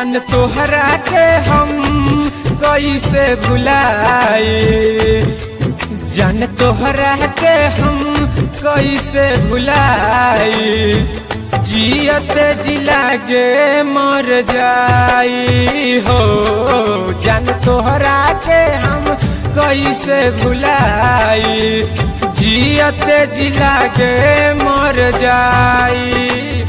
जान तोहरा के हम कैसे भुलाई, जान तोहरा के हम कैसे भुलाई, जियत जिला गे मर जाई हो। जान तोहरा के हम कैसे भुलाई, जियत जिला गे मर जाई।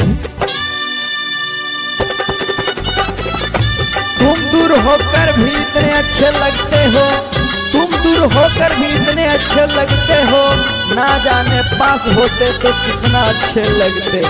तुम दूर होकर भी इतने अच्छे लगते हो, तुम दूर होकर भी इतने अच्छे लगते हो, ना जाने पास होते तो कितना अच्छे लगते।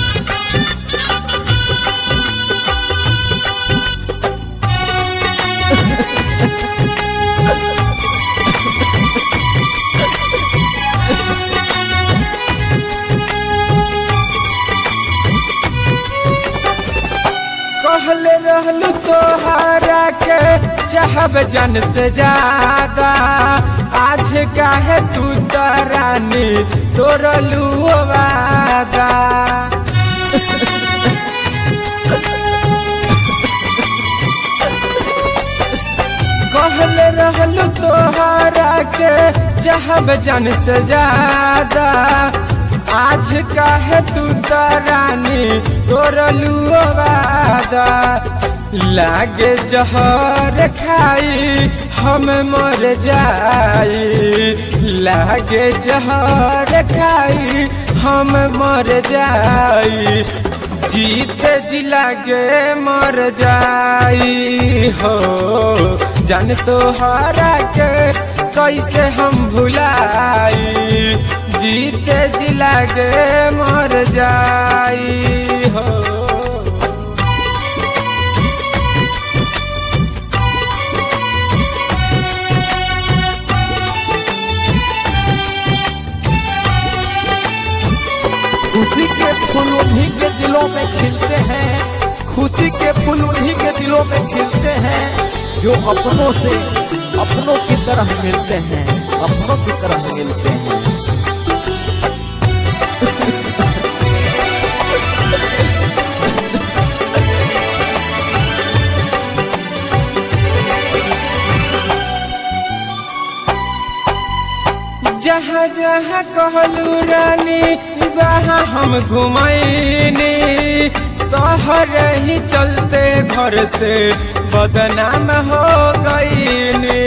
कहले रहलू तोहरा के चाहब जन से ज्यादा, आज काहे तू तरानी तोरलू वादा। कहले रहलू तोहरा के चाहब जन से ज्यादा, आज काहे तू तरानी तोरलू वादा। लागे जहर खाई हम मर जाई, लागे जहर खाई हम मर जाई, जीते जी लागे मर जाई हो। जान तोहरा के कैसे हम भुलाई, जीते जी लागे मर जाई हो। खुशी के फूल उन्हीं के दिलों में खिलते हैं, खुशी के फूल उन्हीं के दिलों में खिलते हैं, जो अपनों से अपनों की तरह मिलते हैं, अपनों की तरह मिलते हैं। जहाँ जहाँ कहलू रानी वहाँ हम घुमैनी, तोहर ही चलते घर से बदनाम हो गईनी।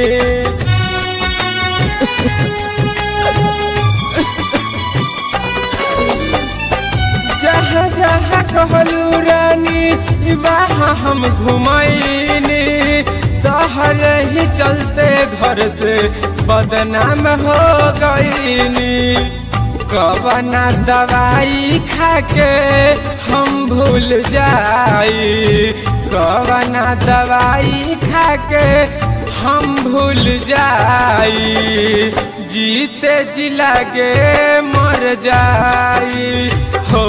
जहाँ जहाँ कहलू रानी वहाँ हम घुमैनी, तोहर ही चलते घर से बदनाम हो गईनी। कवना दवाई खाके हम भूल जाई, कवना दवाई खाके हम भूल जाई, जीते जी लागे मर जाई हो।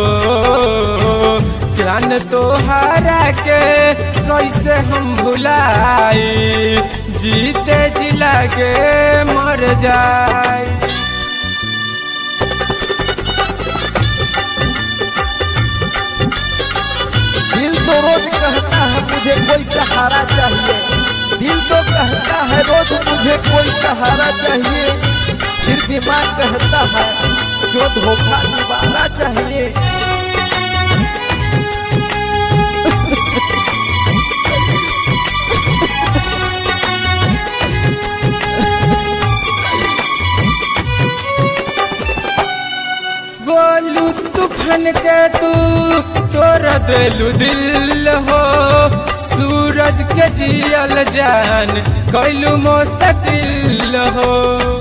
जान तोहरा के कैसे हम भुलाई, जीते जी लागे मर जाई। दिल तो रोज कहता है मुझे कोई सहारा चाहिए, दिल तो कहता है रोज मुझे कोई सहारा चाहिए, फिर दिमाग कहता है जो धोखा दोबारा चाहिए। बोलू तूफान के तू तोड़ देलू दिल हो, सूरज के जियल जान कैलू मुश्किल हो।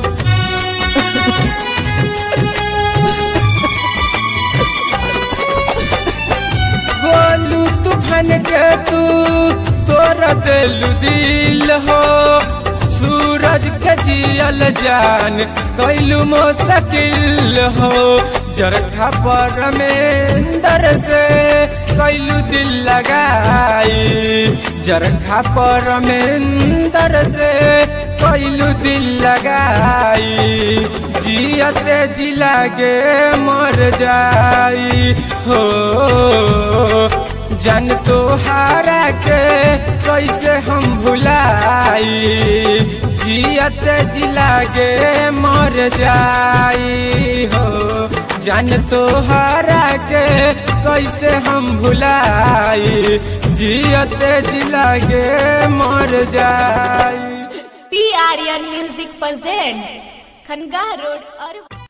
बोलू तूफान के तू तोड़ देलू दिल हो, सूरज के जियल जान कैलू मुश्किल हो। चरखा पर में दर से कैलू दिल लगाई, चरखा पर में दर से कैलू दिल लगाई, जियते जी लागे मर जाई हो। जान तोहारा के कैसे हम भुलाई, जियत जिलागे मर जाई हो। जान तोहारा के कैसे हम भुलाई, जियत जिलागे मर जाई। PRN Music present खनगा रोड और